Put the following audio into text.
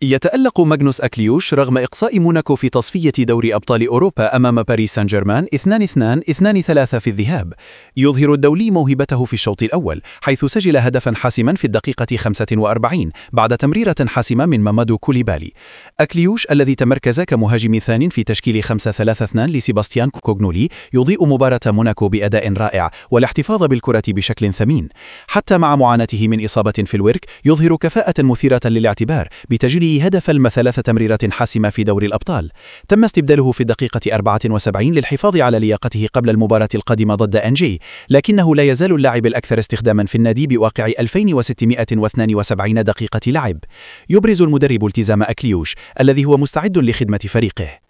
يتألق ماغنوس أكليوش رغم إقصاء موناكو في تصفية دوري أبطال أوروبا أمام باريس سان جيرمان 2-2 2-3 في الذهاب. يظهر الدولي موهبته في الشوط الأول حيث سجل هدفا حاسما في الدقيقة 45 بعد تمريرة حاسمة من مامادو كوليبالي. أكليوش الذي تمركز كمهاجم ثان في تشكيل 5-3-2 لسيباستيان كوغنولي يضيء مباراة موناكو بأداء رائع والاحتفاظ بالكرة بشكل ثمين. حتى مع معاناته من إصابة في الورك يظهر كفاءة مثيرة للاعتبار بتجلي هدف ثلاث تمريرات حاسمة في دوري الأبطال. تم استبداله في الدقيقة 74 للحفاظ على لياقته قبل المباراة القادمة ضد أنجي، لكنه لا يزال اللاعب الأكثر استخداما في النادي بواقع 2672 دقيقة لعب. يبرز المدرب التزام أكليوش الذي هو مستعد لخدمة فريقه.